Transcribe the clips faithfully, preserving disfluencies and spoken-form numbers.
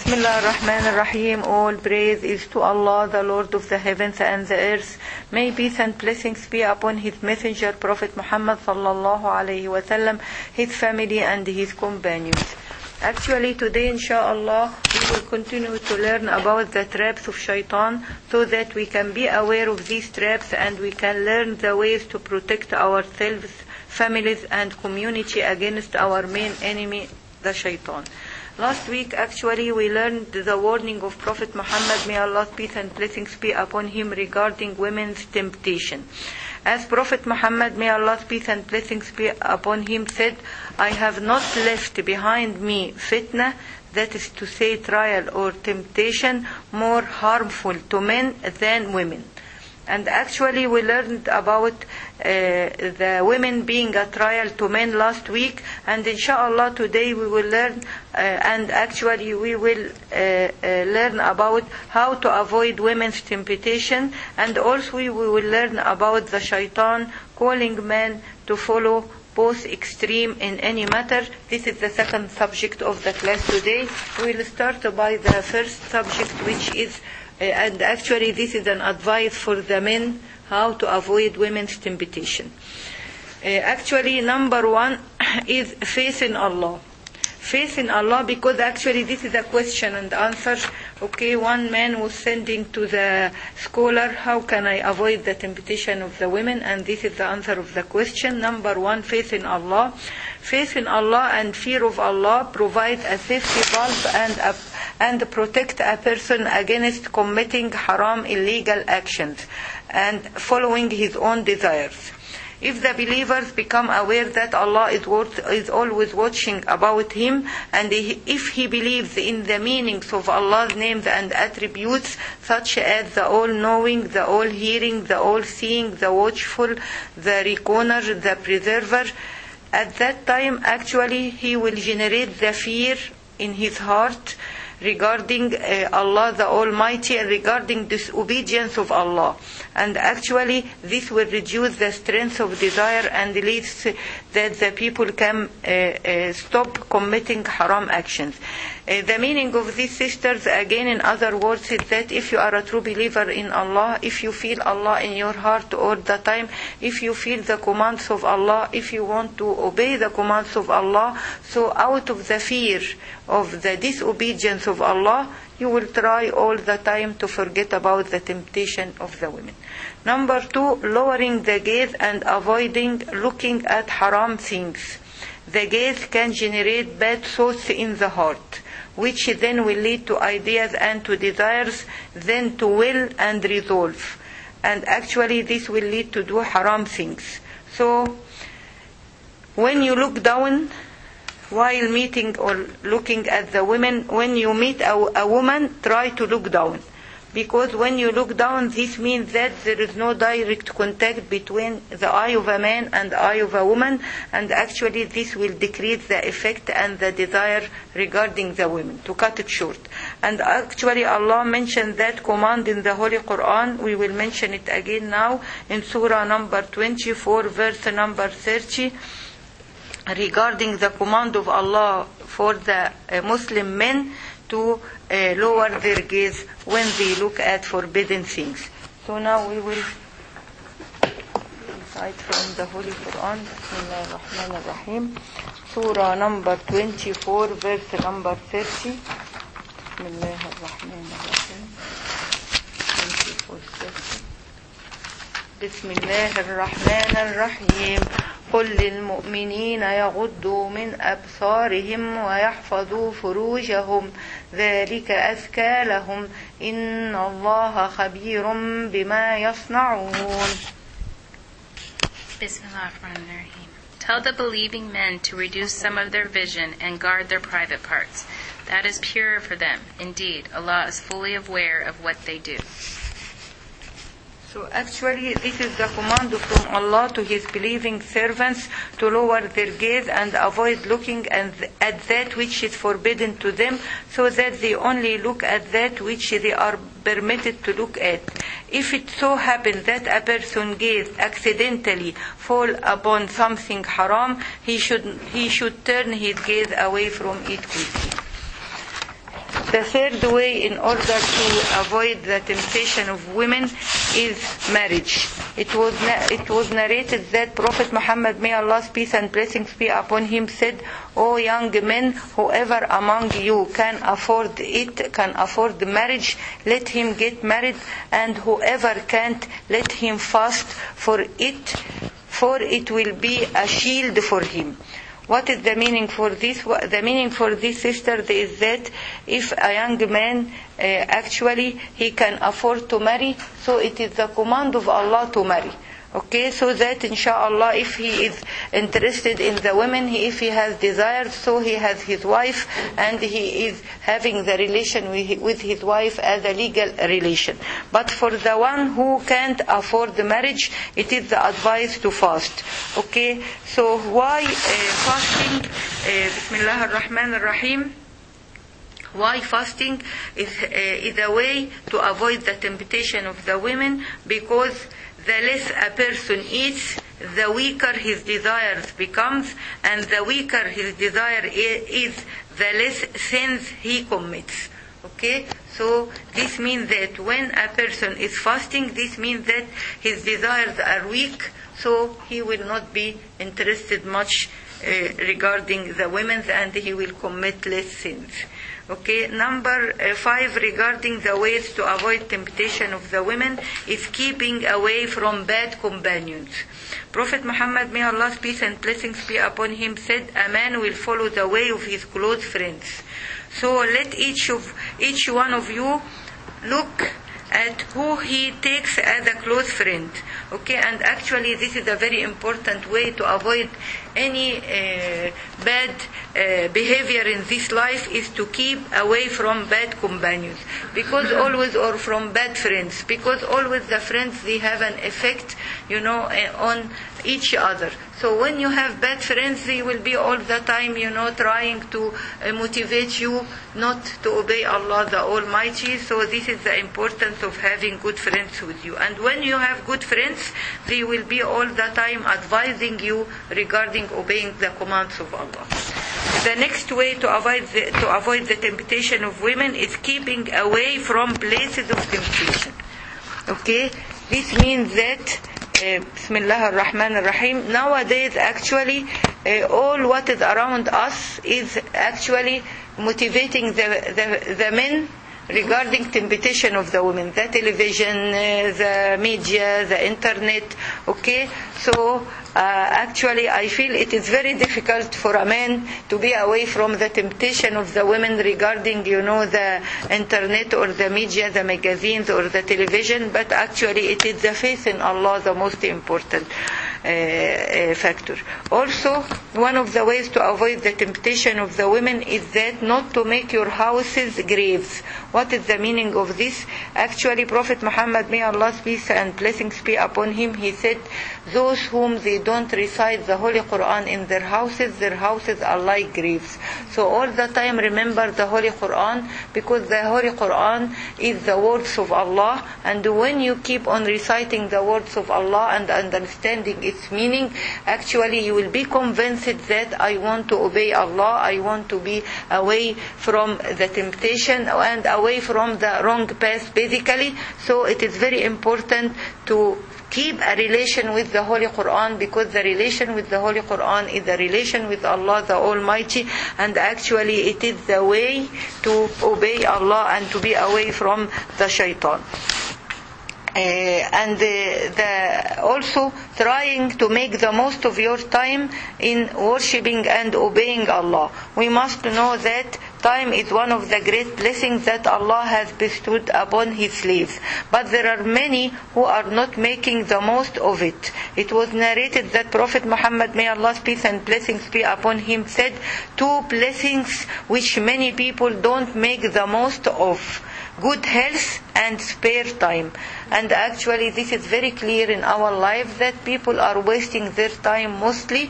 Bismillah ar-Rahman ar-Rahim. All praise is to Allah, the Lord of the heavens and the earth. May peace and blessings be upon His messenger, Prophet Muhammad sallallahu alayhi wa sallam, his family and his companions. Actually, today, inshallah, we will continue to learn about the traps of shaitan so that we can be aware of these traps and we can learn the ways to protect ourselves, families and community against our main enemy, the shaitan. Last week, actually, we learned the warning of Prophet Muhammad, may Allah's peace and blessings be upon him, regarding women's temptation. As Prophet Muhammad, may Allah's peace and blessings be upon him, said, I have not left behind me fitna, that is to say trial or temptation, more harmful to men than women. And actually we learned about uh, the women being a trial to men last week, and inshallah today we will learn uh, and actually we will uh, uh, learn about how to avoid women's temptation, and also we will learn about the shaitan calling men to follow both extreme in any matter. This is the second subject of the class today. We will start by the first subject, which is Uh, and actually this is an advice for the men how to avoid women's temptation. Uh, actually number one is faith in Allah. Faith in Allah, because actually this is a question and answer. Okay, one man was sending to the scholar, how can I avoid the temptation of the women? And this is the answer of the question. Number one, faith in Allah. Faith in Allah and fear of Allah provide a safety valve and a and protect a person against committing haram, illegal actions and following his own desires. If the believers become aware that Allah is, worth, is always watching about him, and he, if he believes in the meanings of Allah's names and attributes, such as the all-knowing, the all-hearing, the all-seeing, the watchful, the recorder, the preserver, at that time actually he will generate the fear in his heart regarding uh, Allah the Almighty and regarding disobedience of Allah. And actually this will reduce the strength of desire and leads that the people can uh, uh, stop committing haram actions. Uh, the meaning of these, sisters, again in other words, is that if you are a true believer in Allah, if you feel Allah in your heart all the time, if you feel the commands of Allah, if you want to obey the commands of Allah, so out of the fear of the disobedience of Allah, you will try all the time to forget about the temptation of the women. Number two, lowering the gaze and avoiding looking at haram things. The gaze can generate bad thoughts in the heart, which then will lead to ideas and to desires, then to will and resolve. And actually this will lead to do haram things. So when you look down while meeting or looking at the women, when you meet a, a woman, try to look down. Because when you look down, this means that there is no direct contact between the eye of a man and the eye of a woman, and actually this will decrease the effect and the desire regarding the women, to cut it short. And actually Allah mentioned that command in the Holy Quran. We will mention it again now in Surah number twenty-four, verse number thirty, regarding the command of Allah for the uh, Muslim men to uh, lower their gaze when they look at forbidden things. So now we will recite from the Holy Quran. Bismillah ar-Rahman ar-Rahim. Surah number twenty-four, verse number thirty. Bismillah ar-Rahman ar-Rahim. twenty-four, thirty. Bismillah ar-Rahman ar-Rahim. قل للمؤمنين يغضوا من أبصارهم ويحفظوا فروجهم ذلك أزكى لهم إن الله خبير بما يصنعون. Bismillahirrahmanirrahim. Tell the believing men to reduce some of their vision and guard their private parts. That is purer for them. Indeed, Allah is fully aware of what they do. So actually this is the command from Allah to His believing servants to lower their gaze and avoid looking at that which is forbidden to them, so that they only look at that which they are permitted to look at. If it so happens that a person's gaze accidentally fall upon something haram, he should he should turn his gaze away from it quickly. The third way in order to avoid the temptation of women is marriage. It was it was narrated that Prophet Muhammad, may Allah's peace and blessings be upon him, said, "O young men, whoever among you can afford it, can afford marriage, let him get married, and whoever can't, let him fast for it, for it will be a shield for him." What is the meaning for this? The meaning for this, sister, is that if a young man uh, actually he can afford to marry, so it is the command of Allah to marry. Okay, so that inshallah, if he is interested in the women, he, if he has desires, so he has his wife, and he is having the relation with, with his wife as a legal relation. But for the one who can't afford the marriage, it is the advice to fast. Okay, so why uh, fasting? Uh, Bismillah ar-Rahman ar-Rahim. Why fasting is, uh, is a way to avoid the temptation of the women, because the less a person eats, the weaker his desires becomes, and the weaker his desire is, the less sins he commits. Okay, so this means that when a person is fasting, this means that his desires are weak, so he will not be interested much uh, regarding the women, and he will commit less sins. Okay, number uh, five, regarding the ways to avoid temptation of the women, is keeping away from bad companions. Prophet Muhammad, may Allah's peace and blessings be upon him, said, "A man will follow the way of his close friends." So let each of each one of you look at who he takes as a close friend. Okay, and actually this is a very important way to avoid any uh, bad uh, behavior in this life, is to keep away from bad companions, because always, or from bad friends, because always the friends, they have an effect, you know, uh, on each other. So when you have bad friends, they will be all the time, you know, trying to uh, motivate you not to obey Allah the Almighty. So this is the importance of having good friends with you. And when you have good friends, they will be all the time advising you regarding obeying the commands of Allah. The next way to avoid the, to avoid the temptation of women is keeping away from places of temptation. Okay, this means that uh, Bismillah ar-Rahman ar-Rahim. Nowadays, actually, uh, all what is around us is actually motivating the the, the men regarding temptation of the women, the television, uh, the media, the internet. Okay, so uh, actually I feel it is very difficult for a man to be away from the temptation of the women regarding, you know, the internet or the media, the magazines or the television, but actually it is the faith in Allah the most important uh, uh, factor. Also, one of the ways to avoid the temptation of the women is that not to make your houses graves. What is the meaning of this? Actually, Prophet Muhammad, may Allah's peace and blessings be upon him, he said, those whom they don't recite the Holy Quran in their houses, their houses are like graves. So all the time remember the Holy Quran, because the Holy Quran is the words of Allah, and when you keep on reciting the words of Allah and understanding its meaning, actually you will be convinced that I want to obey Allah, I want to be away from the temptation and away from the wrong path, basically. So it is very important to keep a relation with the Holy Quran, because the relation with the Holy Quran is the relation with Allah the Almighty, and actually it is the way to obey Allah and to be away from the shaitan. Uh, and uh, the, also trying to make the most of your time in worshipping and obeying Allah. We must know that time is one of the great blessings that Allah has bestowed upon His slaves. But there are many who are not making the most of it. It was narrated that Prophet Muhammad, may Allah's peace and blessings be upon him, said, two blessings which many people don't make the most of: good health and spare time. And actually this is very clear in our life, that people are wasting their time mostly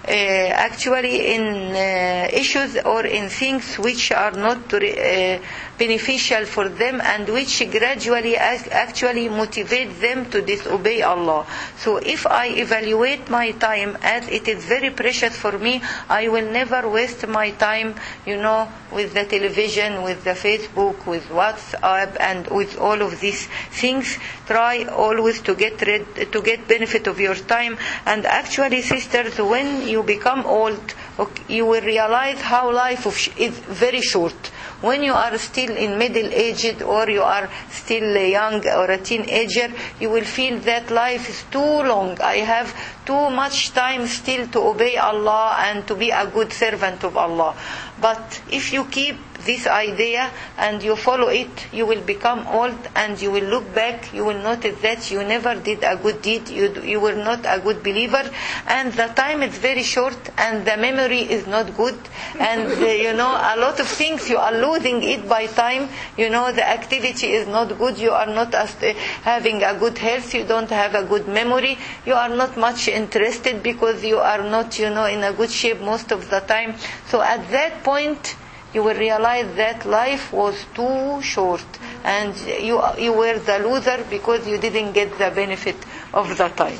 uh, actually in uh, issues or in things which are not uh, beneficial for them and which gradually actually motivate them to disobey Allah. So if I evaluate my time as it is very precious for me, I will never waste my time, you know, with the television, with the Facebook, with WhatsApp, and with all of these things. Try always to get rid, to get benefit of your time. And actually, sisters, when you become old, okay, you will realize how life is very short. When you are still in middle aged or you are still young or a teenager, you will feel that life is too long. I have too much time still to obey Allah and to be a good servant of Allah. But if you keep this idea and you follow it, you will become old and you will look back, you will notice that you never did a good deed, you, you were not a good believer, and the time is very short and the memory is not good, and uh, you know, a lot of things you are losing it by time, you know, the activity is not good, you are not as, uh, having a good health, you don't have a good memory, you are not much interested because you are not, you know, in a good shape most of the time. So at that point, you will realize that life was too short and you you were the loser because you didn't get the benefit of the time.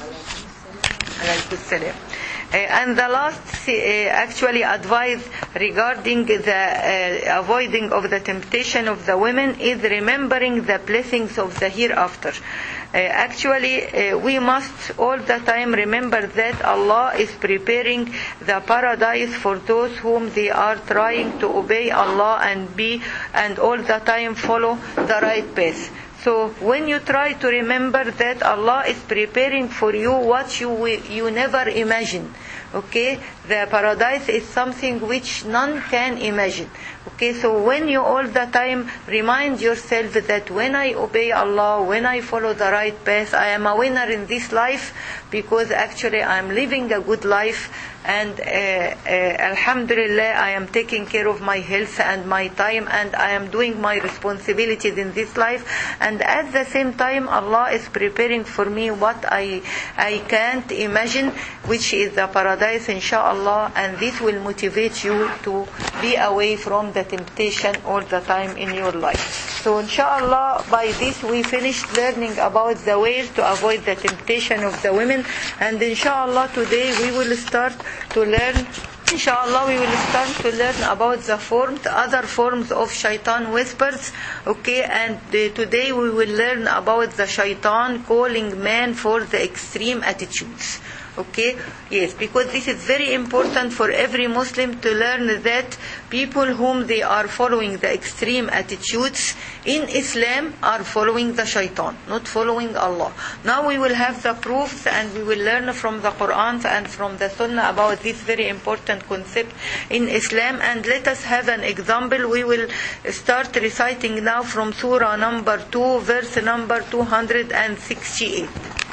Uh, and the last uh, actually advice regarding the uh, avoiding of the temptation of the women is remembering the blessings of the hereafter. Uh, actually, uh, we must all the time remember that Allah is preparing the paradise for those whom they are trying to obey Allah and be and all the time follow the right path. So when you try to remember that Allah is preparing for you what you you never imagined, okay, the paradise is something which none can imagine. Okay, so when you all the time remind yourself that when I obey Allah, when I follow the right path, I am a winner in this life because actually I am living a good life and uh, uh, Alhamdulillah I am taking care of my health and my time and I am doing my responsibilities in this life, and at the same time Allah is preparing for me what I I can't imagine, which is the paradise inshallah, and this will motivate you to be away from the temptation all the time in your life. So inshallah by this we finished learning about the ways to avoid the temptation of the women, and inshallah today we will start to learn Inshallah we will start to learn about the forms, other forms of shaitan whispers, okay, and uh, today we will learn about the shaitan calling man for the extreme attitudes. Okay, yes, because this is very important for every Muslim to learn that people whom they are following the extreme attitudes in Islam are following the shaitan, not following Allah. Now we will have the proofs and we will learn from the Quran and from the Sunnah about this very important concept in Islam. And let us have an example. We will start reciting now from Surah number two, verse number two hundred sixty-eight.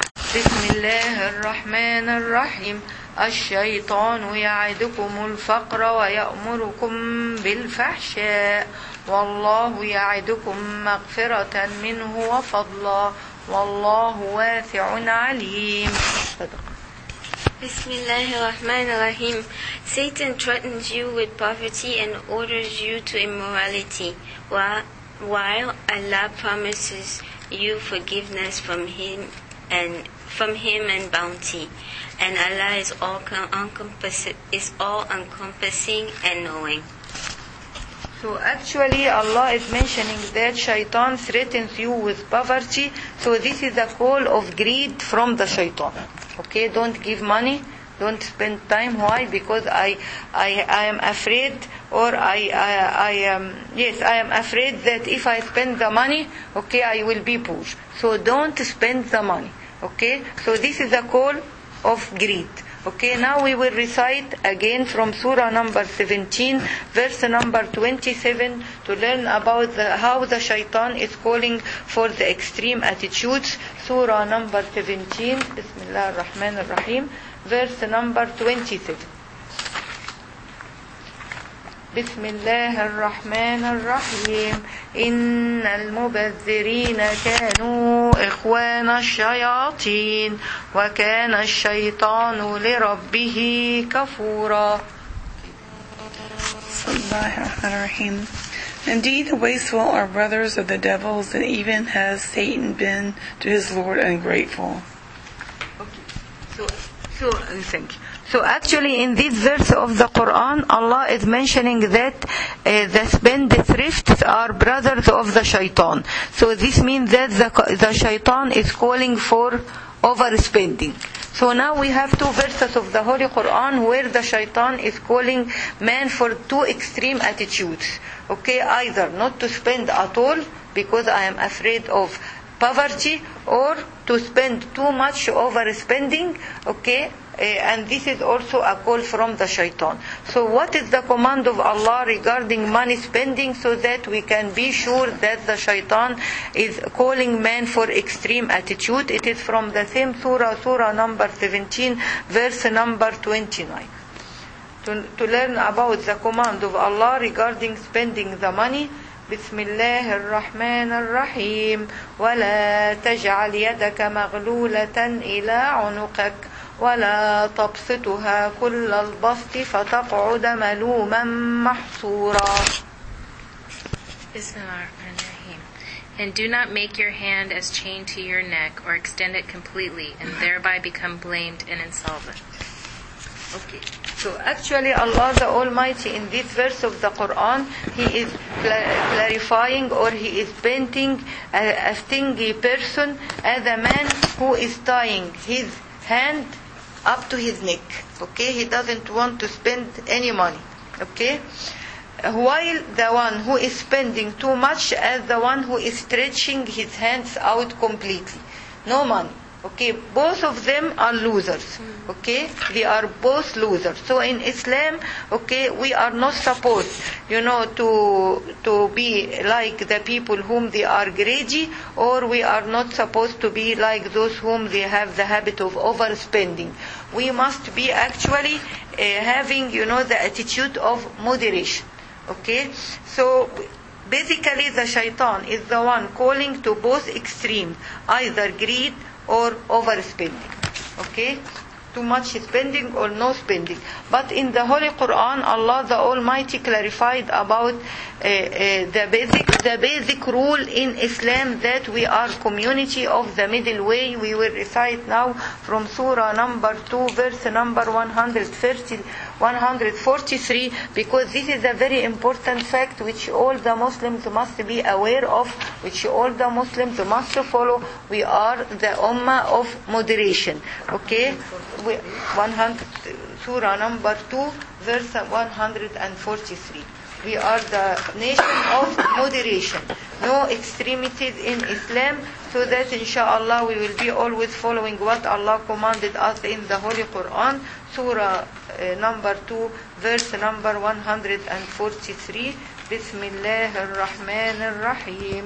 بسم الله الرحمن الرحيم الشيطان يعدكم الفقر ويأمركم بالفحشاء والله يعدكم مغفرة منه وفضلا والله واسع عليم. Bismillahirrahmanirrahim. Satan threatens you with poverty and orders you to immorality, while, while Allah promises you forgiveness from him and from him and bounty, and Allah is all encompassing, is all encompassing and knowing. So actually Allah is mentioning that shaitan threatens you with poverty. So this is a call of greed from the shaitan. Okay, don't give money, don't spend time. Why? Because I I, I am afraid, or I, I, I am, yes, I am afraid that if I spend the money, okay, I will be poor. So don't spend the money. Okay, so this is a call of greed. Okay, now we will recite again from Surah number seventeen, verse number twenty-seven, to learn about the, how the shaitan is calling for the extreme attitudes. Surah number seventeen, Bismillah ar-Rahman ar-Rahim, verse number twenty-seven. بسم الله الرحمن الرحيم إن المبذرين كانوا إخوان الشياطين وكان الشيطان لربه كفورا. Bismillahirrahmanirrahim. Indeed, the wasteful are brothers of the devils, and even has Satan been to his Lord ungrateful. Okay. So, so thank you. So actually in this verse of the Quran, Allah is mentioning that uh, the spendthrifts are brothers of the shaitan. So this means that the, the shaitan is calling for overspending. So now we have two verses of the Holy Quran where the shaitan is calling man for two extreme attitudes. Okay, either not to spend at all because I am afraid of poverty, or to spend too much overspending. Okay, uh, and this is also a call from the shaitan. So what is the command of Allah regarding money spending, so that we can be sure that the shaitan is calling man for extreme attitude? It is from the same surah, surah number seventeen, verse number twenty-nine. To, to learn about the command of Allah regarding spending the money, بسم الله الرحمن الرحيم ولا تجعل يدك مغلولة إلى عنقك ولا تبسطها كل البسط فتقعد ملوما محصورا. Bismillahirrahmanirrahim. And do not make your hand as chained to your neck, or extend it completely, and thereby become blamed and insolvent. Okay. So actually Allah the Almighty in this verse of the Quran, He is clarifying, or He is painting a, a stingy person as a man who is tying his hand up to his neck. Okay, he doesn't want to spend any money. Okay, while the one who is spending too much as the one who is stretching his hands out completely. No money. Okay, both of them are losers. Okay, they are both losers. So in Islam, okay, we are not supposed, you know, to to be like the people whom they are greedy, or we are not supposed to be like those whom they have the habit of overspending. We must be actually uh, having, you know, the attitude of moderation. Okay, so basically the shaitan is the one calling to both extremes, either greed or overspending. Okay, too much spending or no spending. But in the Holy Quran, Allah the Almighty clarified about uh, uh, the basic the basic rule in Islam, that we are community of the middle way. We will recite now from Surah number two, verse number one hundred thirty, one hundred forty-three, because this is a very important fact which all the Muslims must be aware of, which all the Muslims must follow. We are the ummah of moderation. Okay, we, one hundred, Surah number two, verse one hundred forty-three. We are the nation of moderation, no extremities in Islam, so that inshallah we will be always following what Allah commanded us in the Holy Quran. Surah uh, number two, verse number one hundred forty-three. Bismillah ar-Rahman ar-Rahim.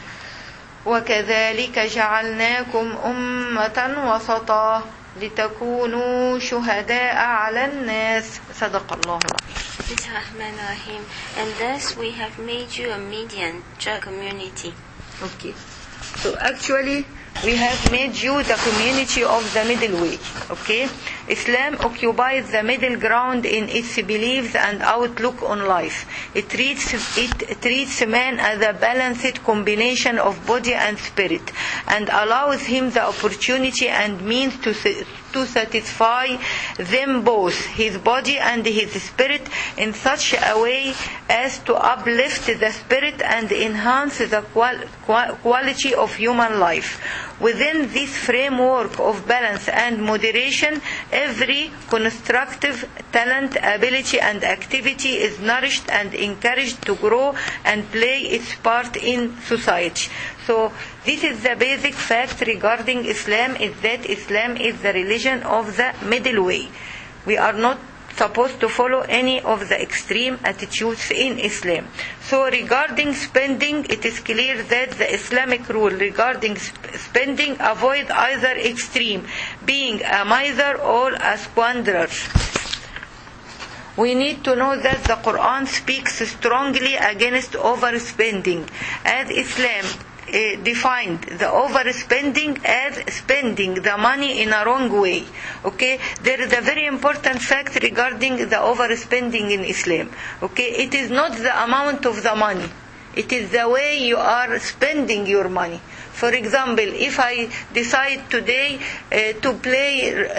وَكَذَلِكَ جَعَلْنَاكُمْ أُمَّةً وَسَطًا لِتَكُونُوا شُهَدَاءَ عَلَى النَّاسِ. صدق الله العظيم. Bismillahirrahmanirrahim. And thus we have made you a median community. Okay. So actually we have made you the community of the middle way. Okay, Islam occupies the middle ground in its beliefs and outlook on life. It treats it treats man as a balanced combination of body and spirit, and allows him the opportunity and means to to satisfy them both, his body and his spirit, in such a way as to uplift the spirit and enhance the qual- qual- quality of human life. Within this framework of balance and moderation, every constructive talent, ability and activity is nourished and encouraged to grow and play its part in society. So this is the basic fact regarding Islam, is that Islam is the religion of the middle way. We are not supposed to follow any of the extreme attitudes in Islam. So regarding spending, it is clear that the Islamic rule regarding sp- spending avoid either extreme, being a miser or a squanderer. we need to know that the Quran speaks strongly against overspending, as Islam Uh, defined the overspending as spending the money in a wrong way. Okay, there is a very important fact regarding the overspending in Islam. Okay, it is not the amount of the money, it is the way you are spending your money. For example, if I decide today uh, to play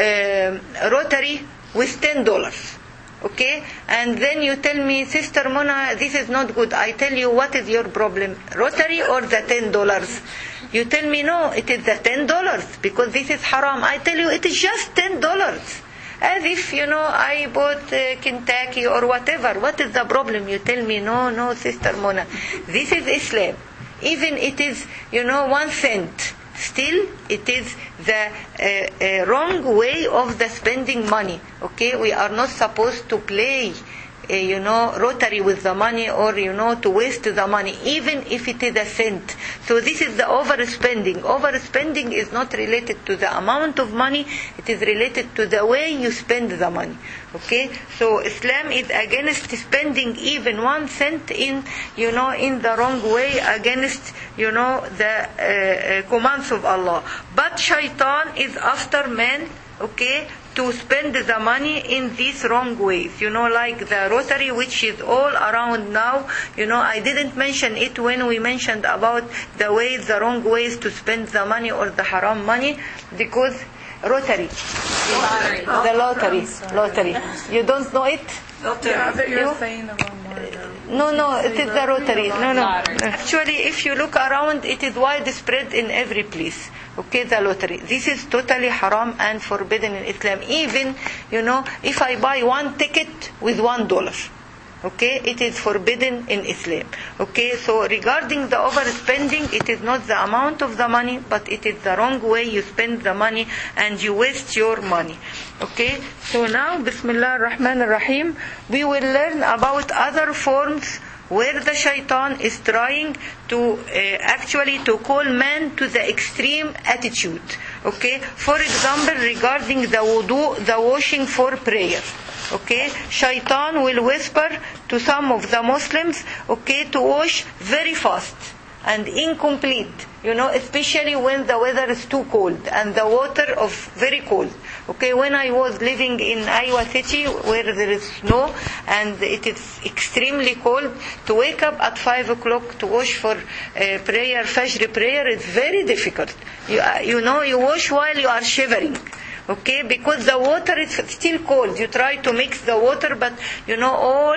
uh, Rotary with ten dollars, okay, and then you tell me, Sister Mona, this is not good. I tell you, what is your problem, Rotary or the ten dollars? You tell me, no, it is the ten dollars because this is haram. I tell you, it is just ten dollars. As if, you know, I bought uh, Kentucky or whatever. What is the problem? You tell me, no, no, Sister Mona, this is Islam. Even it is, you know, one cent. Still, it is the uh, uh, wrong way of the spending money. Okay, we are not supposed to play, uh, you know, Rotary with the money, or you know, to waste the money, even if it is a cent. So this is the overspending. Overspending is not related to the amount of money; it is related to the way you spend the money. Okay, so Islam is against spending even one cent in, you know, in the wrong way, against, you know, the uh, uh, commands of Allah. But Shaitan is after man, okay, to spend the money in these wrong ways. You know, like the Rotary, which is all around now. You know, I didn't mention it when we mentioned about the ways, the wrong ways to spend the money or the haram money, because Rotary. Lottery. The lottery. Lottery. You don't know it? Yeah, that you're You? saying the wrong word. No, no, it is the Rotary. No, no. Actually, if you look around, it is widespread in every place. Okay, the lottery. This is totally haram and forbidden in Islam. Even, you know, if I buy one ticket with one dollar. Okay, it is forbidden in Islam. Okay, so regarding the overspending, it is not the amount of the money, but it is the wrong way you spend the money and you waste your money. Okay, so now, Bismillah ar-Rahman ar-Rahim, we will learn about other forms where the shaitan is trying to uh, actually to call man to the extreme attitude. Okay, for example, regarding the wudu, the washing for prayer. Okay, shaitan will whisper to some of the Muslims, okay, to wash very fast and incomplete, you know, especially when the weather is too cold and the water of very cold. Okay, when I was living in Iowa City where there is snow and it is extremely cold, to wake up at five o'clock to wash for uh, prayer, Fajr prayer, is very difficult. You, uh, you know, you wash while you are shivering. Okay, because the water is still cold. You try to mix the water, but you know, all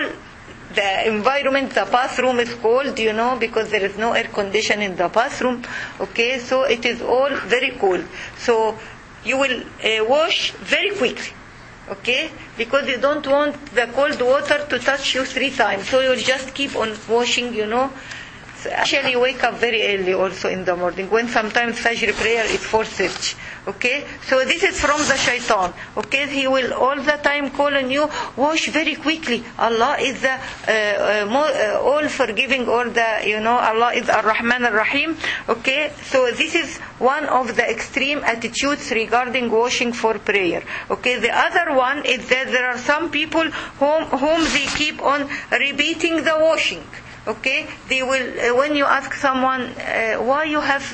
the environment, the bathroom is cold, you know, because there is no air condition in the bathroom. Okay, so it is all very cold. So you will uh, wash very quickly. Okay, because you don't want the cold water to touch you three times. So you will just keep on washing, you know. Actually wake up very early also in the morning, when sometimes Fajr prayer is four thirty. Okay, so this is from the shaitan. Okay, he will all the time call on you, wash very quickly. Allah is the uh, uh, more, uh, all forgiving, or the, you know, Allah is Ar-Rahman Ar-Rahim. Okay, so this is one of the extreme attitudes regarding washing for prayer. Okay, the other one is that there are some people whom, whom they keep on repeating the washing. Okay, they will, uh, when you ask someone, uh, why you have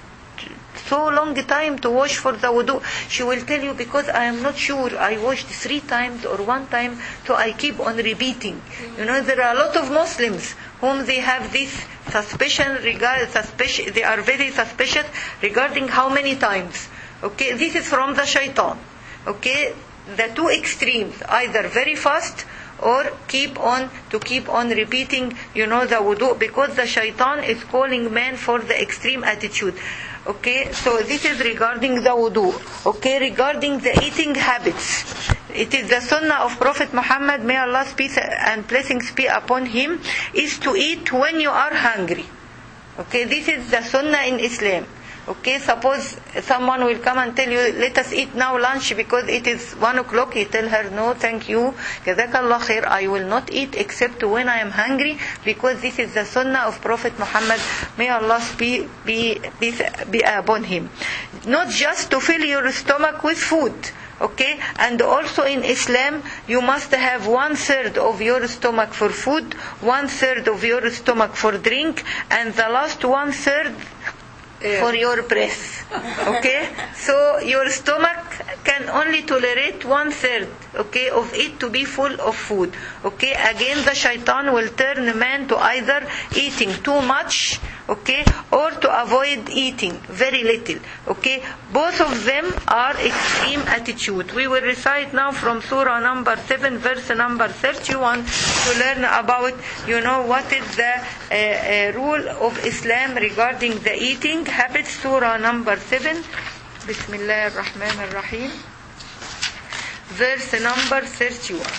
so long time to wash for the wudu, she will tell you, because I am not sure, I washed three times or one time, so I keep on repeating. You know, there are a lot of Muslims whom they have this suspicion regard, suspicion, they are very suspicious regarding how many times. Okay, this is from the shaitan. Okay, the two extremes, either very fast or keep on to keep on repeating, you know, the wudu, because the shaitan is calling man for the extreme attitude. Okay, so this is regarding the wudu. Okay, regarding the eating habits, it is the sunnah of Prophet Muhammad, may Allah's peace and blessings be upon him, is to eat when you are hungry. Okay, this is the sunnah in Islam. Okay, suppose someone will come and tell you, let us eat now lunch because it is one o'clock. You tell her, no, thank you. Jazakallah khair. I will not eat except when I am hungry, because this is the sunnah of Prophet Muhammad. May Allah be, be, be, be upon him. not just to fill your stomach with food. Okay, and also in Islam, you must have one third of your stomach for food, one third of your stomach for drink, and the last one third for your breath. Okay, so your stomach can only tolerate one third, okay, of it to be full of food. Okay, again the shaitan will turn man to either eating too much, okay, or to avoid eating very little. Okay, both of them are extreme attitude. We will recite now from surah number seven, verse number thirty-one, to learn about, you know, what is the uh, uh, rule of Islam regarding the eating habits. Surah number seven, Bismillah ar-Rahman ar-Rahim, verse number thirty-one.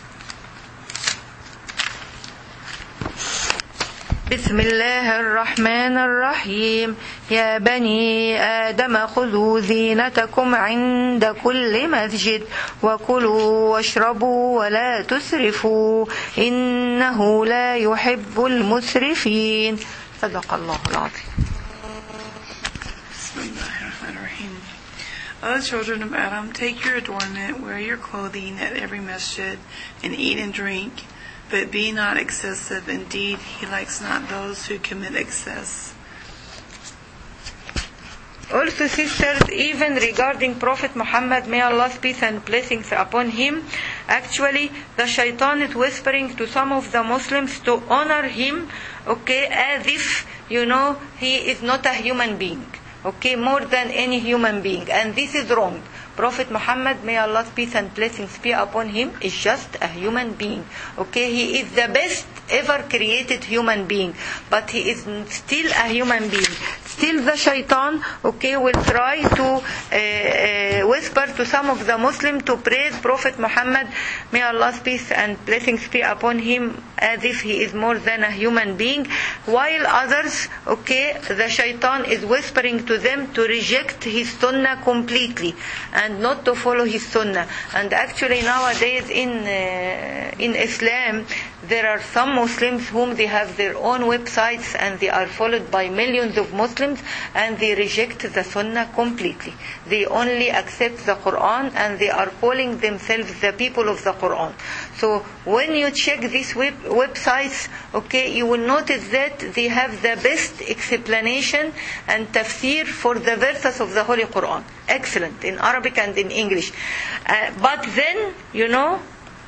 بسم الله الرحمن الرحيم يا بني آدم خذوا زينتكم عند كل مسجد وكلوا واشربوا ولا تسرفوا إنه لا يحب المسرفين صدق الله العظيم. O children of Adam, take your adornment, wear your clothing at every masjid, and eat and drink, but be not excessive. Indeed, he likes not those who commit excess. Also, sisters, even regarding Prophet Muhammad, may Allah's peace and blessings upon him, actually the shaitan is whispering to some of the Muslims to honor him, okay, as if, you know, he is not a human being. Okay, more than any human being. And this is wrong. Prophet Muhammad, may Allah's peace and blessings be upon him, is just a human being. Okay, he is the best ever created human being. But he is still a human being. Still the shaitan, okay, will try to uh, uh, whisper to some of the Muslims to praise Prophet Muhammad, may Allah's peace and blessings be upon him, as if he is more than a human being. While others, okay, the shaitan is whispering to them to reject his sunnah completely and not to follow his sunnah. And actually nowadays in uh, in Islam, there are some Muslims whom they have their own websites and they are followed by millions of Muslims, and they reject the sunnah completely. They only accept the Quran, and they are calling themselves the people of the Quran. So when you check these web- websites, okay, you will notice that they have the best explanation and tafsir for the verses of the Holy Quran. Excellent, in Arabic and in English. Uh, but then, you know,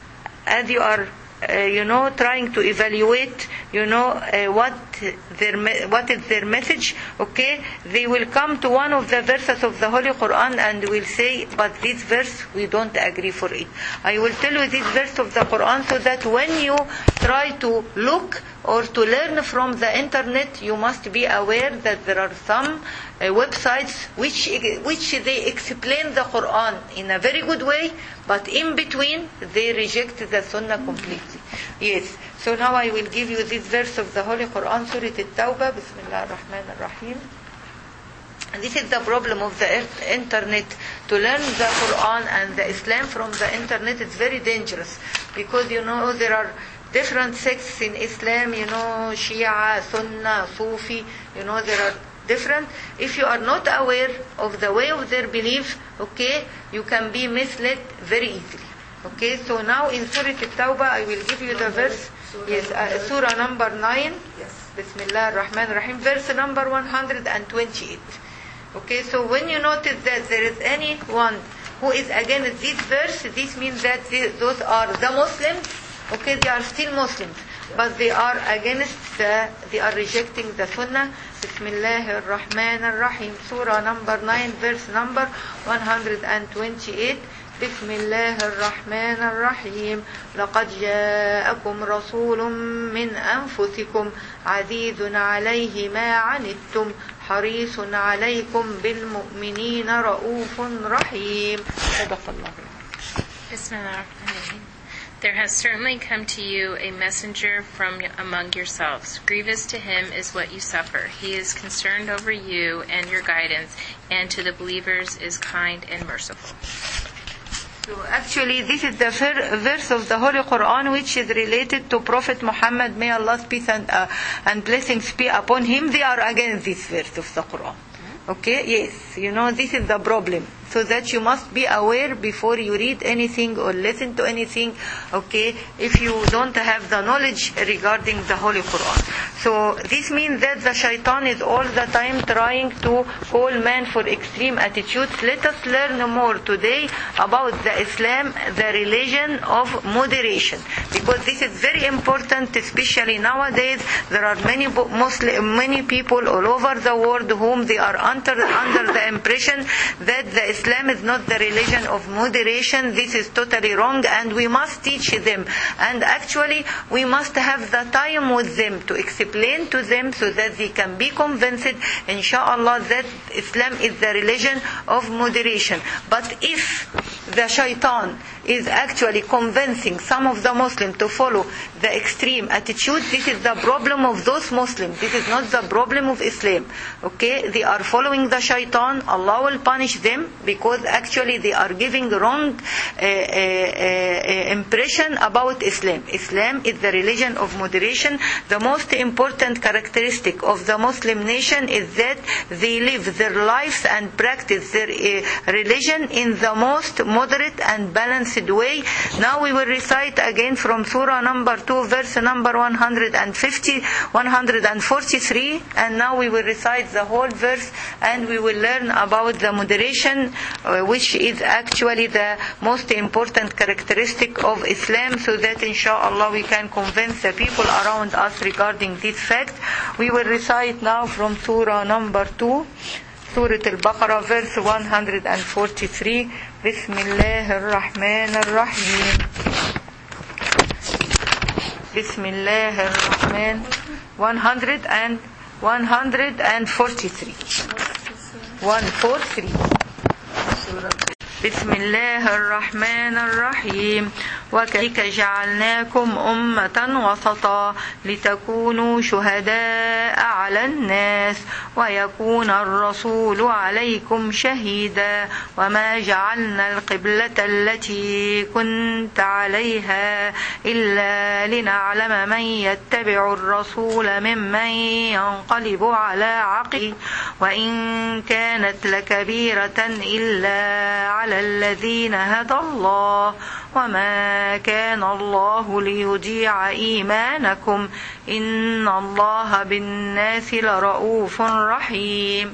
as you are Uh, you know, trying to evaluate, you know, uh, what their me- what is their message, okay, they will come to one of the verses of the Holy Quran and will say, but this verse, we don't agree for it. I will tell you this verse of the Quran so that when you try to look or to learn from the internet, you must be aware that there are some uh, websites which which they explain the Quran in a very good way, but in between they reject the Sunnah completely. Yes. So now I will give you this verse of the Holy Quran, Surah At-Tawbah, Bismillah ar-Rahman ar-Rahim. And this is the problem of the internet. To learn the Quran and the Islam from the internet is very dangerous, because you know there are different sects in Islam, you know, Shia, Sunnah, Sufi, you know, there are different. If you are not aware of the way of their belief, okay, you can be misled very easily. Okay, so now in Surah At-Tawbah, I will give you the verse. Yes, uh, Surah number nine. Yes. Bismillah ar-Rahman ar-Rahim. Verse number one hundred twenty-eight. Okay, so when you notice that there is anyone who is against this verse, this means that they, those are the Muslims. Okay, they are still Muslims, but they are against the, they are rejecting the Sunnah. Bismillah ar-Rahman ar-Rahim. Surah number nine, verse number one hundred twenty-eight. بسم الله الرحمن الرحيم لقد جاءكم رسول من أنفسكم عزيز عليه ما عنتم حريص عليكم بالمؤمنين رؤوف رحيم صدق الله. Bismillahirrahmanirrahim. There has certainly come to you a messenger from among yourselves. Grievous to him is what you suffer. He is concerned over you and your guidance, and to the believers is kind and merciful. So actually this is the verse of the Holy Quran which is related to Prophet Muhammad, may Allah's peace and, uh, and blessings be upon him. They are against this verse of the Quran. Okay, yes, you know, this is the problem. So that you must be aware before you read anything or listen to anything, okay, if you don't have the knowledge regarding the Holy Quran. So this means that the shaitan is all the time trying to call man for extreme attitudes. Let us learn more today about the Islam, the religion of moderation, because this is very important, especially nowadays. There are many Muslim, many people all over the world whom they are under, under the impression that the Islam is not the religion of moderation. This is totally wrong, and we must teach them. And actually, we must have the time with them to explain to them so that they can be convinced, inshallah, that Islam is the religion of moderation. But if the shaitan is actually convincing some of the Muslims to follow the extreme attitude, this is the problem of those Muslims. This is not the problem of Islam. Okay, they are following the shaitan. Allah will punish them because actually they are giving wrong uh, uh, uh, impression about Islam. Islam is the religion of moderation. The most important characteristic of the Muslim nation is that they live their lives and practice their uh, religion in the most moderate and balanced way. Now we will recite again from Surah number two, verse number one hundred fifty, one hundred forty-three, and now we will recite the whole verse, and we will learn about the moderation, uh, which is actually the most important characteristic of Islam, so that inshallah we can convince the people around us regarding this fact. We will recite now from Surah number two, Surah Al-Baqarah, verse one hundred forty-three. Bismillah ar-Rahman ar-Rahim. Bismillah ar-Rahman. one hundred and one hundred forty-three. one forty-three. بسم الله الرحمن الرحيم وكذلك جعلناكم أمة وسطا لتكونوا شهداء على الناس ويكون الرسول عليكم شهيدا وما جعلنا القبلة التي كنت عليها إلا لنعلم من يتبع الرسول ممن ينقلب على عقبه وإن كانت لكبيرة إلا على الذين هدى الله وما كان الله ليضيع إيمانكم إن الله بالناس لرؤوف رحيم.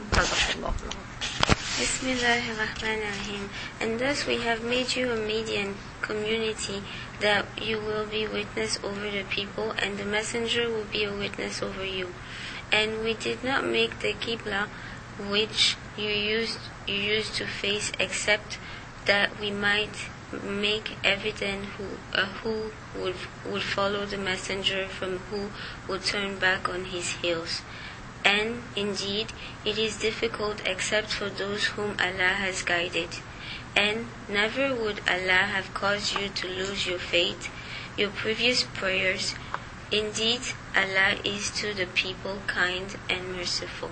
Bismillahirrahmanirrahim. And thus we have made you a median community, that you will be witness over the people, and the messenger will be a witness over you. And we did not make the Qibla which you used you used to face, except that we might make evident who uh, who would would follow the messenger from who would turn back on his heels. And indeed, it is difficult except for those whom Allah has guided. And never would Allah have caused you to lose your faith, your previous prayers. Indeed, Allah is to the people kind and merciful.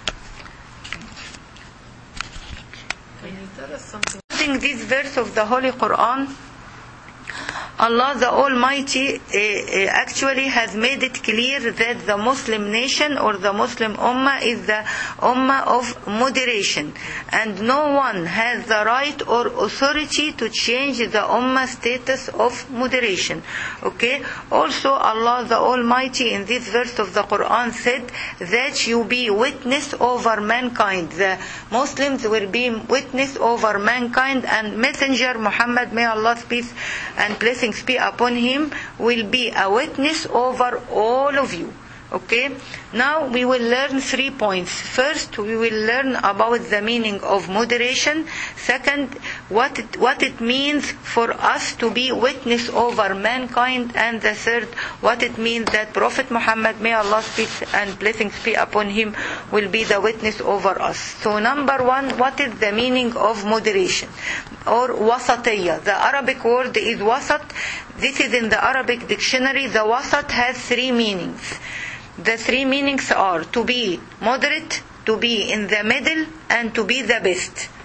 Can you tell us something? In this verse of the Holy Quran, Allah the Almighty uh, uh, actually has made it clear that the Muslim nation or the Muslim Ummah is the Ummah of moderation, and no one has the right or authority to change the Ummah status of moderation. Okay. Also, Allah the Almighty in this verse of the Quran said that you be witness over mankind. The Muslims will be witness over mankind, and Messenger Muhammad, may Allah's peace and blessings be upon him, will be a witness over all of you. Okay. Now we will learn three points. First, we will learn about the meaning of moderation. Second, what it, what it means for us to be witness over mankind. And the third, what it means that Prophet Muhammad, may Allah's peace and blessings be upon him, will be the witness over us. So number one, what is the meaning of moderation or wasatiyya? The Arabic word is wasat. This is in the Arabic dictionary. The wasat has three meanings. The three meanings are to be moderate, to be in the middle, and to be the best.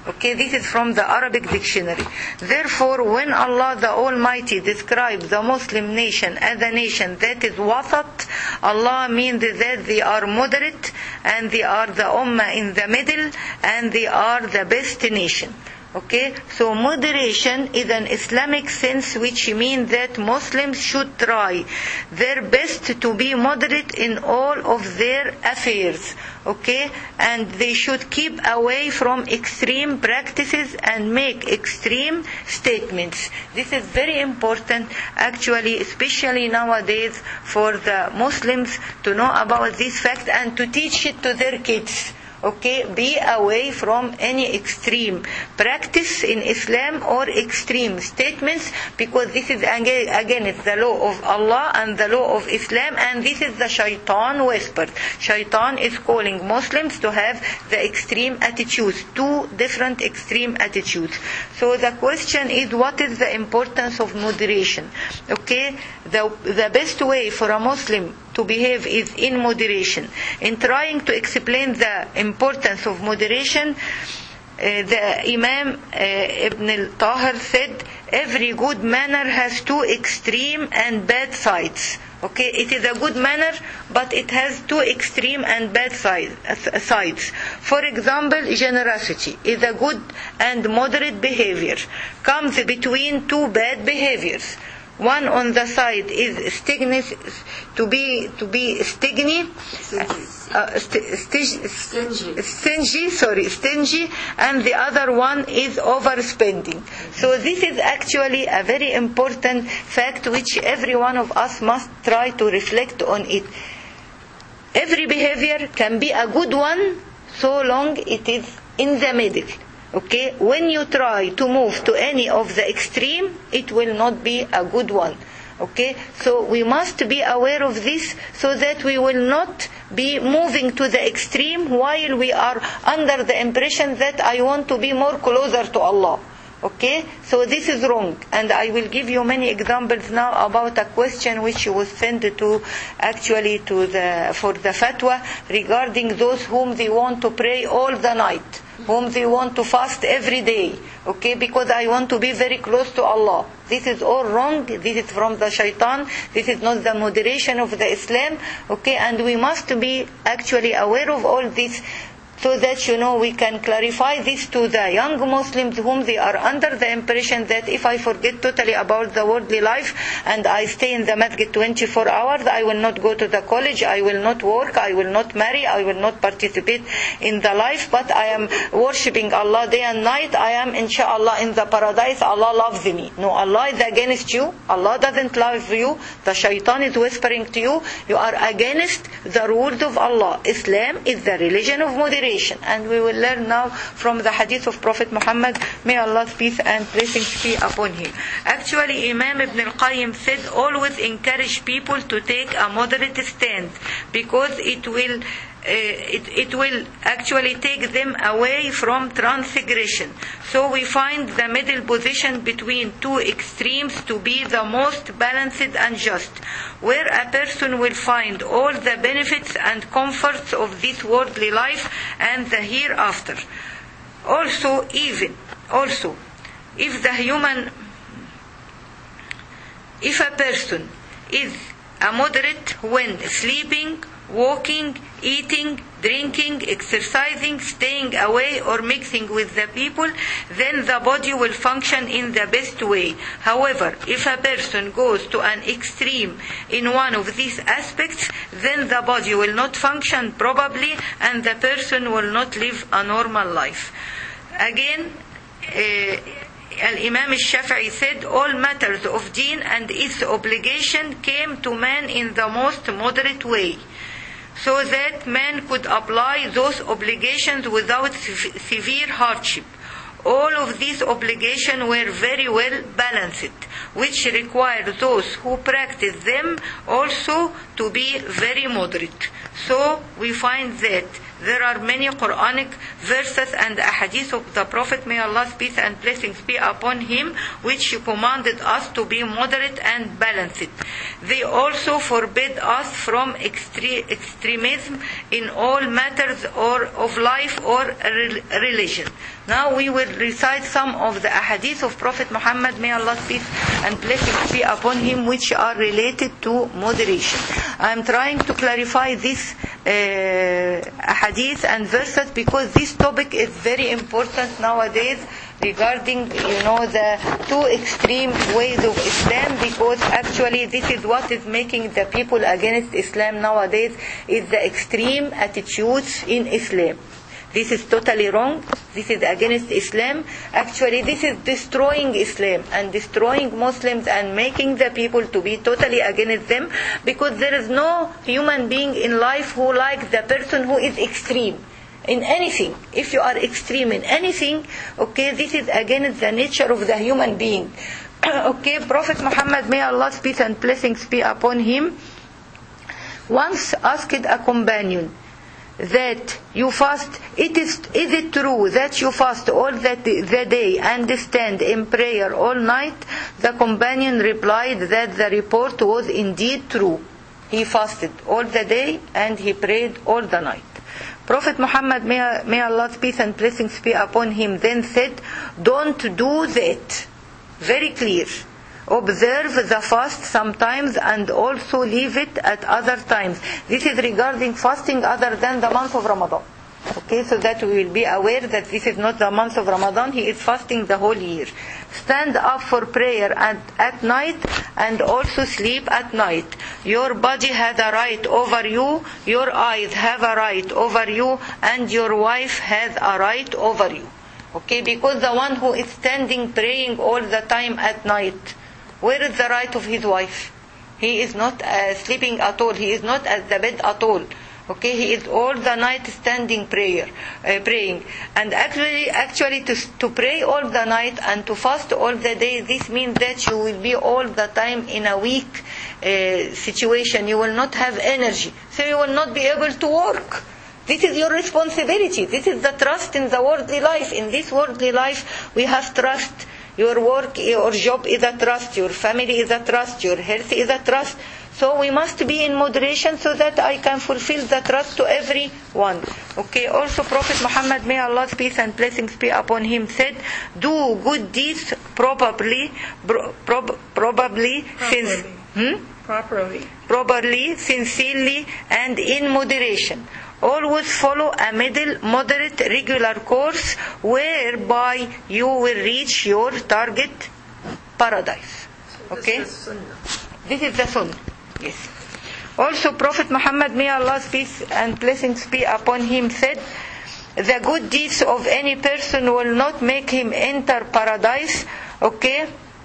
Okay, this is from the Arabic dictionary. Therefore, when Allah the Almighty describes the Muslim nation as a nation that is wasat, Allah means that they are moderate and they are the ummah in the middle and they are the best nation. Okay, so moderation is an Islamic sense, which means that Muslims should try their best to be moderate in all of their affairs. Okay, and they should keep away from extreme practices and make extreme statements. This is very important, actually, especially nowadays, for the Muslims to know about this fact and to teach it to their kids. Okay, be away from any extreme practice in Islam or extreme statements, because this is again, again it's the law of Allah and the law of Islam, and this is the shaitan whisper. Shaitan is calling Muslims to have the extreme attitudes, two different extreme attitudes. So the question is, what is the importance of moderation? Okay, the, the best way for a Muslim to behave is in moderation. In trying to explain the importance of moderation, uh, the Imam uh, Ibn al-Tahir said, every good manner has two extreme and bad sides. Okay, it is a good manner, but it has two extreme and bad side, uh, sides. For example, generosity is a good and moderate behavior, comes between two bad behaviors. One on the side is stingy, to be to be stingy, uh, st- st- stingy. stingy, sorry, stingy, and the other one is overspending. So this is actually a very important fact which every one of us must try to reflect on it. Every behavior can be a good one so long it is in the middle. Okay, when you try to move to any of the extreme, it will not be a good one. Okay, so we must be aware of this so that we will not be moving to the extreme while we are under the impression that I want to be more closer to Allah. Okay, so this is wrong, and I will give you many examples now about a question which was sent to actually to the for the fatwa regarding those whom they want to pray all the night, whom they want to fast every day. Okay, because I want to be very close to Allah. This is all wrong. This is from the shaitan. This is not the moderation of the Islam. Okay, and we must be actually aware of all this, so that, you know, we can clarify this to the young Muslims whom they are under the impression that if I forget totally about the worldly life and I stay in the masjid twenty-four hours, I will not go to the college, I will not work, I will not marry, I will not participate in the life, but I am worshipping Allah day and night, I am inshallah in the paradise, Allah loves me. No, Allah is against you. Allah doesn't love you. The shaitan is whispering to you, you are against the rules of Allah. Islam is the religion of moderation. And we will learn now from the hadith of Prophet Muhammad, may Allah's peace and blessings be upon him. Actually, Imam Ibn al-Qayyim said, always encourage people to take a moderate stand, because it will Uh, it, it will actually take them away from transgression. So we find the middle position between two extremes to be the most balanced and just, where a person will find all the benefits and comforts of this worldly life and the hereafter. Also, even, also, if the human, if a person is a moderate when sleeping, walking, eating, drinking, exercising, staying away or mixing with the people, then the body will function in the best way. However, if a person goes to an extreme in one of these aspects, then the body will not function probably, and the person will not live a normal life. Again, uh, Al-Imam al-Shafi'i said, all matters of deen and its obligation came to man in the most moderate way, so that man could apply those obligations without severe hardship. All of these obligations were very well balanced, which require those who practice them also to be very moderate. So we find that there are many Quranic verses and ahadith of the Prophet, may Allah's peace and blessings be upon him, which commanded us to be moderate and balanced. They also forbid us from extre- extremism in all matters or of life or religion. Now we will recite some of the ahadith of Prophet Muhammad, may Allah's peace and blessings be upon him, which are related to moderation. I am trying to clarify this uh, ahadith and verses because this topic is very important nowadays regarding, you know, the two extreme ways of Islam, because actually this is what is making the people against Islam nowadays, is the extreme attitudes in Islam. This is totally wrong. This is against Islam. Actually, this is destroying Islam and destroying Muslims and making the people to be totally against them, because there is no human being in life who likes the person who is extreme in anything. If you are extreme in anything, okay, this is against the nature of the human being. Okay, Prophet Muhammad, may Allah's peace and blessings be upon him, once asked a companion that you fast, it is, is it true that you fast all the, the day and stand in prayer all night? The companion replied that the report was indeed true. He fasted all the day and he prayed all the night. Prophet Muhammad, may, may Allah's peace and blessings be upon him, then said, don't do that. Very clear. Observe the fast sometimes and also leave it at other times. This is regarding fasting other than the month of Ramadan. Okay, so that we will be aware that this is not the month of Ramadan. He is fasting the whole year. Stand up for prayer at, at night and also sleep at night. Your body has a right over you, your eyes have a right over you, and your wife has a right over you. Okay, because the one who is standing praying all the time at night, where is the right of his wife? He is not uh, sleeping at all. He is not at the bed at all. Okay, he is all the night standing prayer, uh, praying. And actually, actually, to to pray all the night and to fast all the day, this means that you will be all the time in a weak uh, situation. You will not have energy, so you will not be able to work. This is your responsibility. This is the trust in the worldly life. In this worldly life, we have trust. Your work, your job is a trust. Your family is a trust. Your health is a trust. So we must be in moderation so that I can fulfill the trust to everyone. Okay. Also, Prophet Muhammad, may Allah's peace and blessings be upon him, said, "Do good deeds probably, pro, prob, probably, since, hmm? Properly, properly, sincerely, and in moderation. Always follow a middle, moderate, regular course whereby you will reach your target paradise." Okay? This is the sunnah. Yes. Also, Prophet Muhammad, may Allah's peace and blessings be upon him, said, "The good deeds of any person will not make him enter paradise." Okay?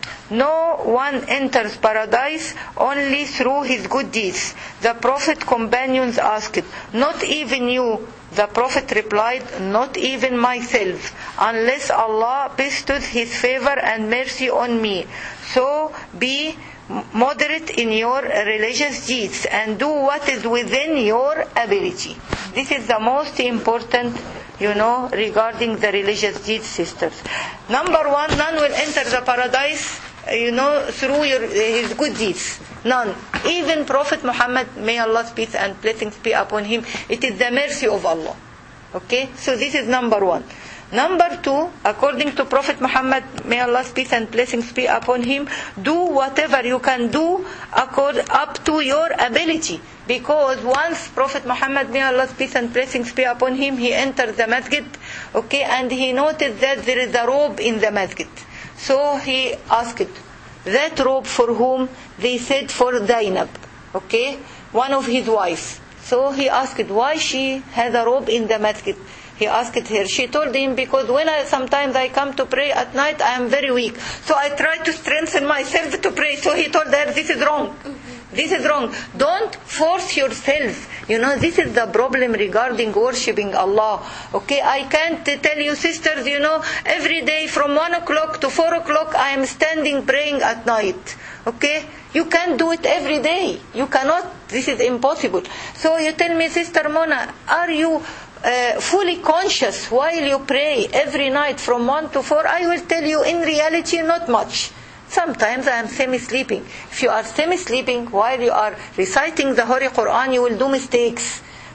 No one enters paradise only through his good deeds. The Prophet companions asked, "Not even you?" The Prophet replied, "Not even myself, unless Allah bestows his favor and mercy on me. So be moderate in your religious deeds and do what is within your ability." This is the most important, you know, regarding the religious deeds, sisters. Number one, none will enter the paradise, you know, through your, his good deeds. None. Even Prophet Muhammad, may Allah's peace and blessings be upon him, it is the mercy of Allah. Okay? So this is number one. Number two, according to Prophet Muhammad, may Allah's peace and blessings be upon him, do whatever you can do accord, up to your ability. Because once Prophet Muhammad, may Allah's peace and blessings be upon him, he entered the masjid, okay, and he noticed that there is a robe in the masjid. So he asked, that robe for whom? They said for Zainab, okay, one of his wives. So he asked, why she has a robe in the masjid? He asked her. She told him, because when I sometimes I come to pray at night, I am very weak. So I try to strengthen myself to pray. So he told her, this is wrong. This is wrong. Don't force yourself. You know, this is the problem regarding worshipping Allah. Okay, I can't tell you, sisters, you know, every day from one o'clock to four o'clock I am standing praying at night. Okay? You can't do it every day. You cannot. This is impossible. So you tell me, Sister Mona, are you uh, fully conscious while you pray every night from one to four? I will tell you, in reality, not much. Sometimes I am semi-sleeping. If you are semi-sleeping while you are reciting the Holy Quran, you will do mistakes.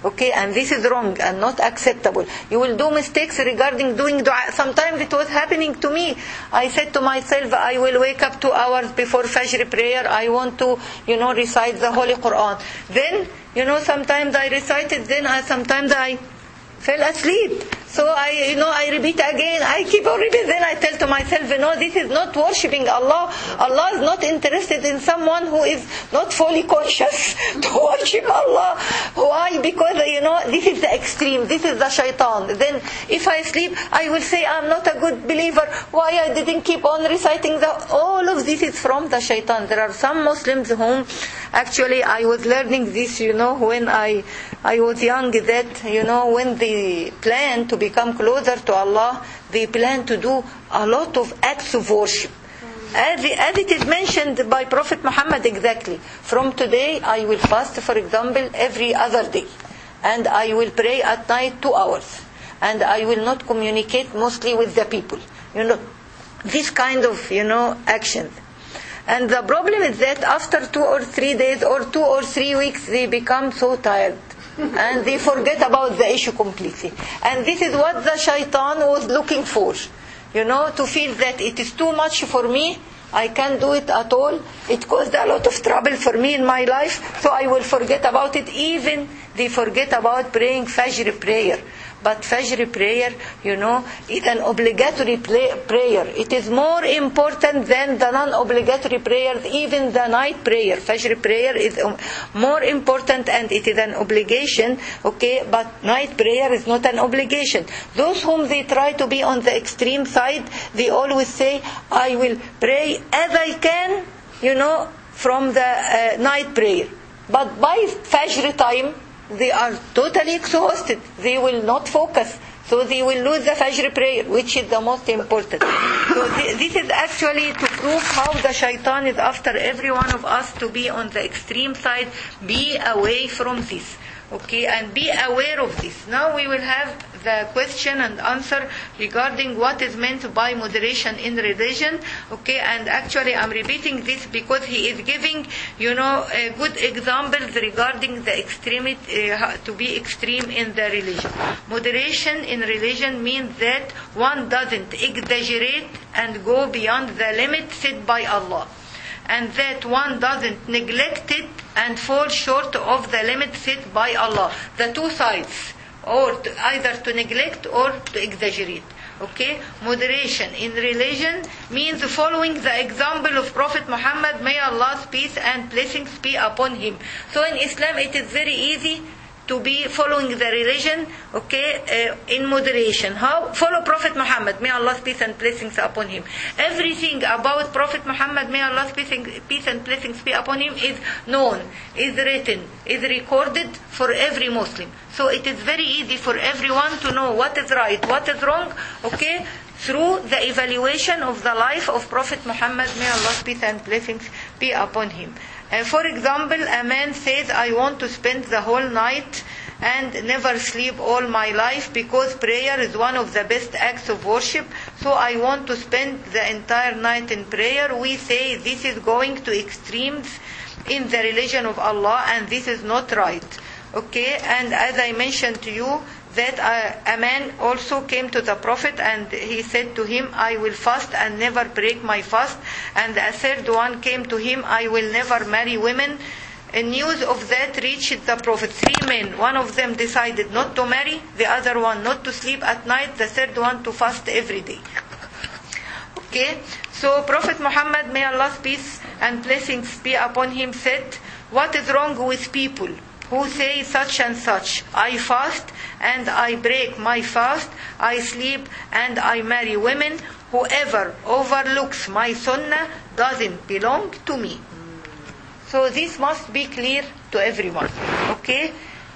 Okay, and this is wrong and not acceptable. You will do mistakes regarding doing dua. Sometimes it was happening to me. I said to myself, I will wake up two hours before Fajr prayer. I want to, you know, recite the Holy Quran. Then, you know, sometimes I recite it, then I, sometimes I fell asleep. So I, you know, I repeat again. I keep on repeating. Then I tell to myself, you know, this is not worshipping Allah. Allah is not interested in someone who is not fully conscious to worship Allah. Why? Because, you know, this is the extreme. This is the shaitan. Then if I sleep, I will say I'm not a good believer. Why I didn't keep on reciting the... All of this is from the shaitan. There are some Muslims whom, actually, I was learning this, you know, when I, I was young, that, you know, when they plan to become closer to Allah, they plan to do a lot of acts of worship. As, as it is mentioned by Prophet Muhammad exactly. From today, I will fast, for example, every other day. And I will pray at night two hours. And I will not communicate mostly with the people. You know, this kind of, you know, actions. And the problem is that after two or three days or two or three weeks, they become so tired. And they forget about the issue completely. And this is what the shaitan was looking for. You know, to feel that it is too much for me. I can't do it at all. It caused a lot of trouble for me in my life. So I will forget about it. Even they forget about praying Fajr prayer. But Fajr prayer, you know, is an obligatory play, prayer. It is more important than the non-obligatory prayers, even the night prayer. Fajr prayer is more important and it is an obligation, okay, but night prayer is not an obligation. Those whom they try to be on the extreme side, they always say, I will pray as I can, you know, from the uh, night prayer. But by Fajr time, they are totally exhausted. They will not focus. So they will lose the Fajr prayer, which is the most important. So th- this is actually to prove how the shaitan is after every one of us to be on the extreme side. Be away from this. Okay, and be aware of this. Now we will have the question and answer regarding what is meant by moderation in religion. Okay, and actually I'm repeating this because he is giving, you know, uh, good examples regarding the extremity, uh, to be extreme in the religion. Moderation in religion means that one doesn't exaggerate and go beyond the limit set by Allah. And that one doesn't neglect it and fall short of the limit set by Allah. The two sides, or to, either to neglect or to exaggerate. Okay, moderation in religion means following the example of Prophet Muhammad, may Allah's peace and blessings be upon him. So in Islam, it is very easy to be following the religion, okay, uh, in moderation. How? Follow Prophet Muhammad, may Allah's peace and blessings upon him. Everything about Prophet Muhammad, may Allah's peace and blessings be upon him, is known, is written, is recorded for every Muslim. So it is very easy for everyone to know what is right, what is wrong, okay, through the evaluation of the life of Prophet Muhammad, may Allah's peace and blessings be upon him. Uh, for example, a man says, I want to spend the whole night and never sleep all my life because prayer is one of the best acts of worship. So I want to spend the entire night in prayer. We say this is going to extremes in the religion of Allah and this is not right. Okay, and as I mentioned to you, that a, a man also came to the Prophet and he said to him, I will fast and never break my fast. And a third one came to him, I will never marry women. A news of that reached the Prophet. Three men, one of them decided not to marry, the other one not to sleep at night, the third one to fast every day. Okay, so Prophet Muhammad, may Allah's peace and blessings be upon him, said, what is wrong with people who say such and such? I fast and I break my fast, I sleep and I marry women. Whoever overlooks my sunnah doesn't belong to me. So this must be clear to everyone. Okay?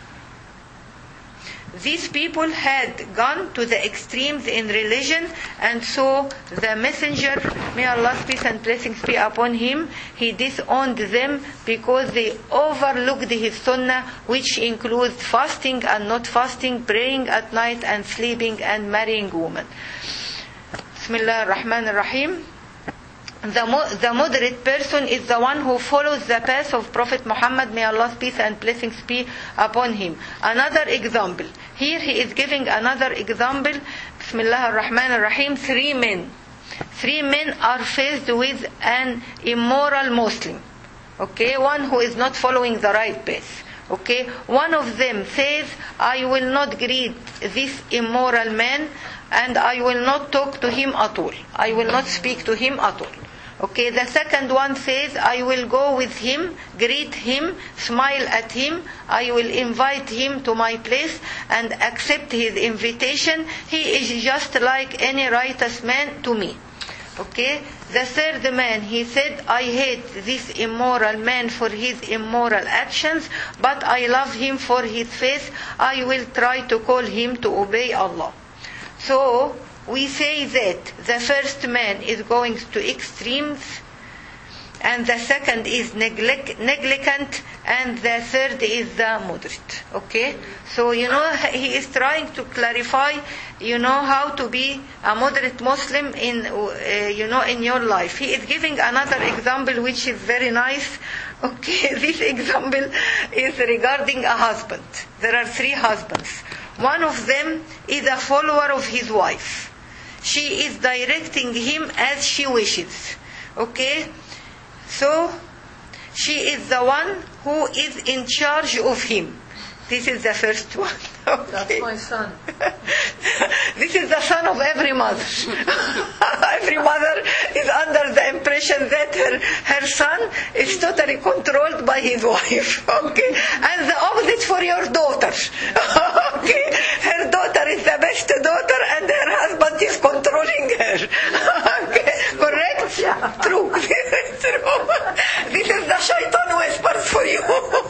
These people had gone to the extremes in religion, and so the messenger, may Allah's peace and blessings be upon him, he disowned them because they overlooked his sunnah, which includes fasting and not fasting, praying at night and sleeping and marrying women. Bismillah ar-Rahman ar-Rahim. The, mo- the moderate person is the one who follows the path of Prophet Muhammad, may Allah's peace and blessings be upon him. Another example. Here he is giving another example. Bismillah ar-Rahman ar-Rahim. Three men. Three men are faced with an immoral Muslim. Okay, one who is not following the right path. Okay, one of them says, I will not greet this immoral man and I will not talk to him at all. I will not speak to him at all. Okay, the second one says, I will go with him, greet him, smile at him, I will invite him to my place and accept his invitation. He is just like any righteous man to me. Okay, the third man, he said, I hate this immoral man for his immoral actions, but I love him for his faith. I will try to call him to obey Allah. So, we say that the first man is going to extremes, and the second is neglect, negligent, and the third is the moderate. Okay? So, you know, he is trying to clarify, you know, how to be a moderate Muslim in, uh, you know, in your life. He is giving another example which is very nice. Okay, this example is regarding a husband. There are three husbands. One of them is a follower of his wife. She is directing him as she wishes. Okay? So, she is the one who is in charge of him. This is the first one. Okay. That's my son. This is the son of every mother. Every mother is under the impression that her, her son is totally controlled by his wife. Okay? And the opposite for your daughter. Okay? Her daughter is the best daughter and her husband is controlling her. Okay? Correct? Yeah. True. True. This is the shaitan whispers for you.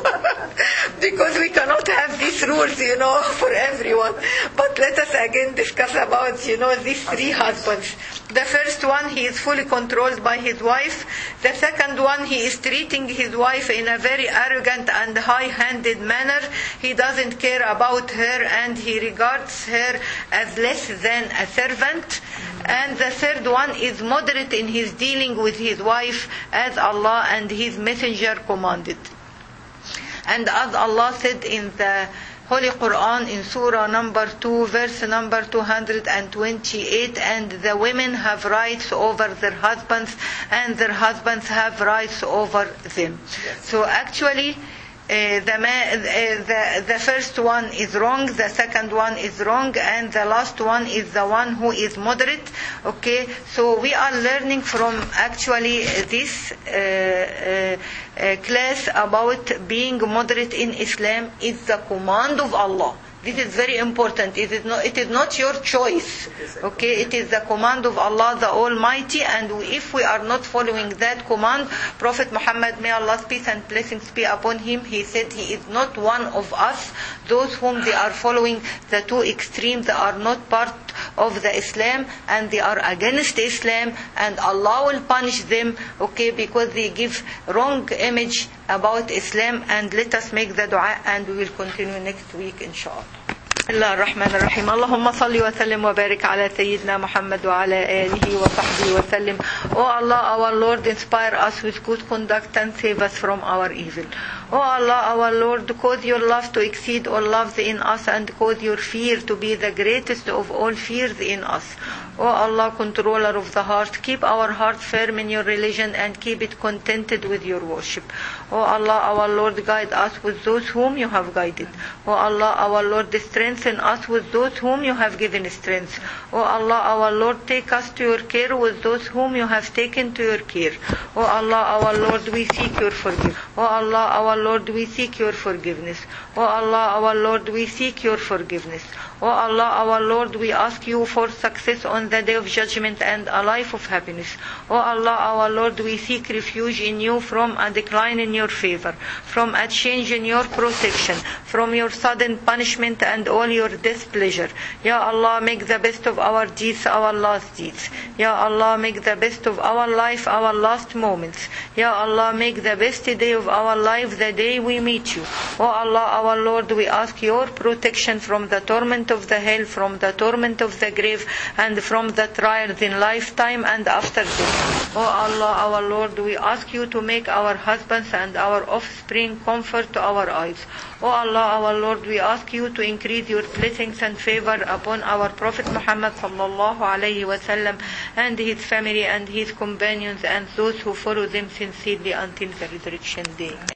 Because we cannot have these rules, you know, for everyone. But let us again discuss about, you know, these three husbands. The first one, he is fully controlled by his wife. The second one, he is treating his wife in a very arrogant and high-handed manner. He doesn't care about her and he regards her as less than a servant. And the third one is moderate in his dealing with his wife as Allah and his messenger commanded. And as Allah said in the Holy Quran in Surah number two, verse number two hundred twenty-eight, and the women have rights over their husbands and their husbands have rights over them. Yes. So actually, Uh, the, uh, the the first one is wrong, the second one is wrong, and the last one is the one who is moderate. Okay, so we are learning from actually this uh, uh, uh, class about being moderate in Islam is the command of Allah. This is very important. It is not, it is not your choice. Okay, it is the command of Allah the Almighty, and if we are not following that command, Prophet Muhammad, may Allah's peace and blessings be upon him, he said he is not one of us. Those whom they are following the two extremes, they are not part of the Islam and they are against Islam, and Allah will punish them, okay, because they give wrong image about Islam. And let us make the dua and we will continue next week inshallah. الله الرحمن الرحيم اللهم صل وسلم وبارك على سيدنا محمد وعلى آله وصحبه وسلم. Oh Allah, our Lord, inspire us with good conduct and save us from our evil. Oh Allah, our Lord, cause your love to exceed all loves in us and cause your fear to be the greatest of all fears in us. Oh Allah, controller of the heart, keep our heart firm in your religion and keep it contented with your worship. Oh Allah, our Lord, guide us with those whom you have guided. Oh Allah, our Lord, strengthen us with those whom you have given strength. Oh Allah, our Lord, take us to your care with those whom you have taken to your care. Oh Allah, our Lord, we seek your forgiveness. Oh Allah, our Lord, we seek your forgiveness. Oh Allah, our Lord, we seek your forgiveness. Oh Allah, our Lord, we ask you for success on the day of judgment and a life of happiness. Oh Allah, our Lord, we seek refuge in you from a decline in your favor, from a change in your protection, from your sudden punishment and all your displeasure. Ya Allah, make the best of our deeds our last deeds. Ya Allah, make the best best of our life, our last moments. Ya Allah, make the best day of our life the day we meet you. O Allah, our Lord, we ask your protection from the torment of the hell, from the torment of the grave, and from the trials in lifetime and after death. O Allah, our Lord, we ask you to make our husbands and our offspring comfort to our eyes. O Allah, our Lord, we ask you to increase your blessings and favor upon our Prophet Muhammad sallallahu alayhi wa sallam and his family and his companions and those who follow them sincerely until the resurrection day.